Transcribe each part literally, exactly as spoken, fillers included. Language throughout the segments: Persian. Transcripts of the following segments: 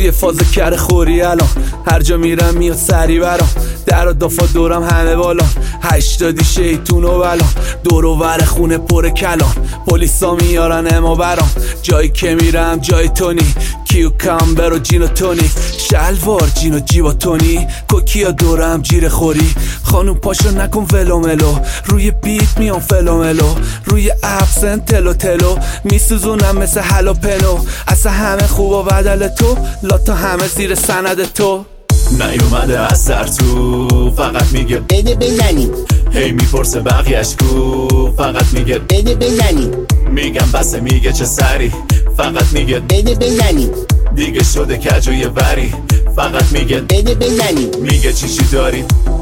توی فاز کره خوری الان، هر جا میرم میاد سری برام، در و دافا دورم همه بالان، هشتادی شیطون و بلان، دور و ور خونه پر کلان، پلیسا میارن اما برام، جایی که میرم جای تونی، کیو کامبر و جین و تونیک، شلوار جین و جیبا تونی، کوکیا دورم جیره خوری، خانوم پاشو نکن ولو ملو، روی بیت میام فلو ملو، روی ابسن تلو تلو، میسوزونم مثل هلو پنو، اصلا همه خوب و بدل تو، لاتا همه زیر سند تو. نیومده از سر تو، فقط میگه بده بزنی، هی میپرسه بقیهش کو، فقط میگه بده بزنی، میگم بسه میگه چه سری، فقط میگه بده بزنی، دیگه شده کج و یه وری، فقط میگه بده بزنی، میگه چی چی داری،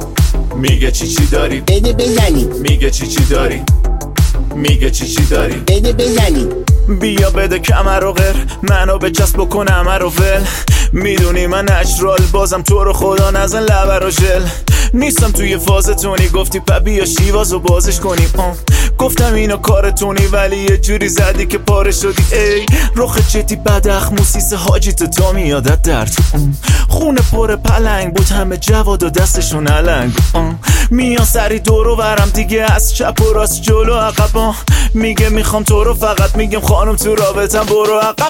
میگه چی چی داری، بده بزنی، میگه چی چی داری، میگه چی چی داری، بده بزنی، بیا بده کمر و غیر، منو به چسب بکن همه رو ول، میدونی من نچرال بازم تو رو خدا نزن لبر و ژل، نیستم توی فاز تونی، گفتی پا بیا شیوازو بازش کنیم، آه. گفتم اینو کار تونی ولی یه جوری زدی که پاره شدی، ای رخ چتی بدخ موسیس حاجی تو تا میادت در تو، خونه پر پلنگ بود همه جواد و دستشون علنگ، میان سری دور و برم دیگه از چپ و راست جلو عقب، میگه میخوام تو رو، فقط میگم خانم تو رابطم برو عقب.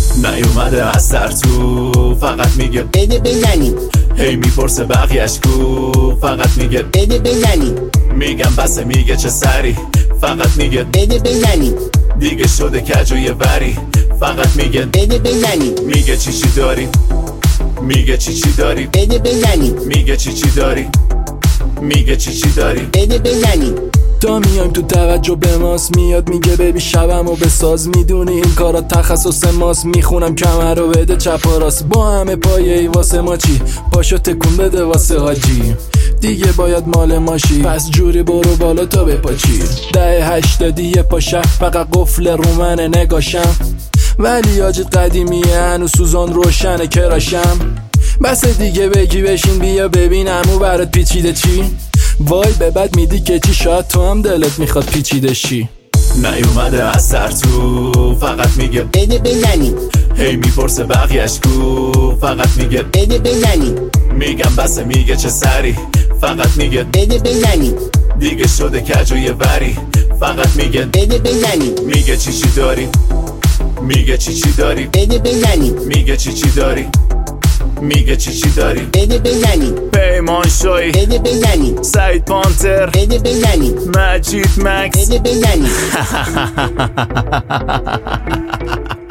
نیومده از سر تو، فقط میگه بده بزنی، هی میپرسه بقیهش کو، فقط میگه بده بزنی، میگم بسه میگه چه سری، فقط میگه بده بزنی، دیگه شده کج و یه وری، فقط میگه بده بزنی، میگه چی چی داری، میگه چی چی داری، بده بزنی، میگه چی چی داری، میگه چی چی داری، بده بزنی. تا میایم تو توجه به ماست، میاد میگه ببی شبم و بساز، میدونی این کارا تخصص ماست، میخونم کمر رو بده چپ و راست، با همه پایه ای واسه ما چی، پاشو تکون بده واسه حاجی، دیگه باید مال ماشی، پس جوری برو بالا تا بپاچی، ده هشتادی یه پاشه فقط قفل رو منه نگاشم، ولی آج قدیمیه هنو سوزان روشنه کراشم، بس دیگه بگی بشین بیا ببینم او برات پیچیده چی، وای به بد میدی که چی، شاید تو هم دلت میخواد پیچیده شی. نیومده از سر تو، فقط میگه بده بزنی، هی میپرسه بقیهش کو، فقط میگه بده بزنی، میگم بسه میگه چه سری، فقط میگه بده بزنی، دیگه شده کج و یه وری، فقط میگه بده بزنی، میگه چی چی داری، میگه چی چی داری، بده بزنی، میگه چی چی داری، میگه چی چی داری، بده بزنی، پیمان شایی، بده بزنی، سعید پانتر، بده بزنی، مجید مکس، بده بزنی.